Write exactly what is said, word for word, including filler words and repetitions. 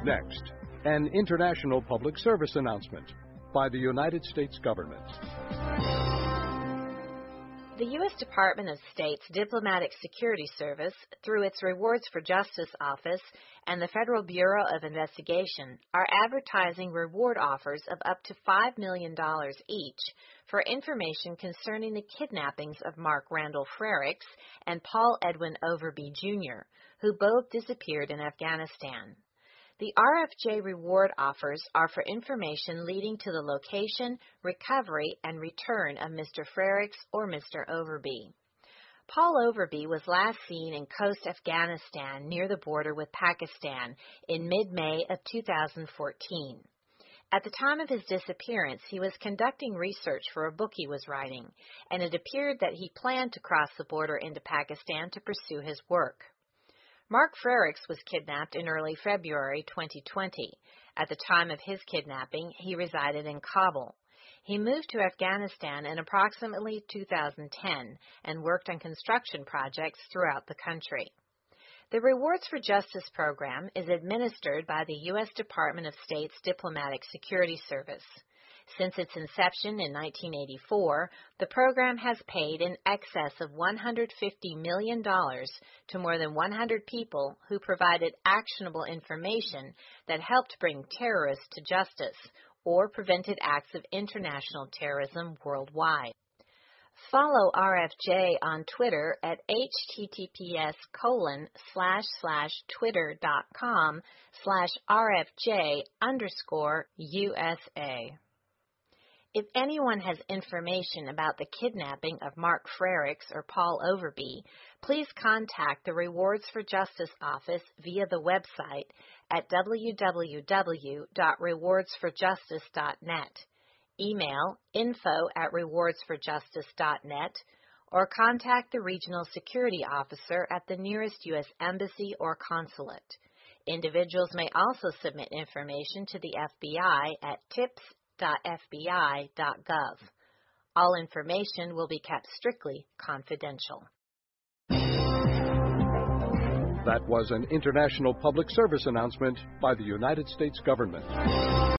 Next, an international public service announcement by the United States government. The U S Department of State's Diplomatic Security Service, through its Rewards for Justice Office and the Federal Bureau of Investigation, are advertising reward offers of up to five million dollars each for information concerning the kidnappings of Mark Randall Frerichs and Paul Edwin Overby, Junior, who both disappeared in Afghanistan. The R F J reward offers are for information leading to the location, recovery, and return of Mister Frerichs or Mister Overby. Paul Overby was last seen in Khost, Afghanistan, near the border with Pakistan, in mid-May of two thousand fourteen. At the time of his disappearance, he was conducting research for a book he was writing, and it appeared that he planned to cross the border into Pakistan to pursue his work. Mark Frerichs was kidnapped in early February twenty twenty. At the time of his kidnapping, he resided in Kabul. He moved to Afghanistan in approximately two thousand ten and worked on construction projects throughout the country. The Rewards for Justice program is administered by the U S Department of State's Diplomatic Security Service. Since its inception in nineteen eighty-four, the program has paid in excess of one hundred fifty million dollars to more than one hundred people who provided actionable information that helped bring terrorists to justice or prevented acts of international terrorism worldwide. Follow R F J on Twitter at https colon slash slash twitter dot com slash RFJ underscore USA. If anyone has information about the kidnapping of Mark Frerichs or Paul Overby, please contact the Rewards for Justice Office via the website at w w w dot rewards for justice dot net, email info at rewards for justice dot net, or contact the Regional Security Officer at the nearest U S Embassy or Consulate. Individuals may also submit information to the F B I at tips dot f b i dot gov. All information will be kept strictly confidential. That was an international public service announcement by the United States government.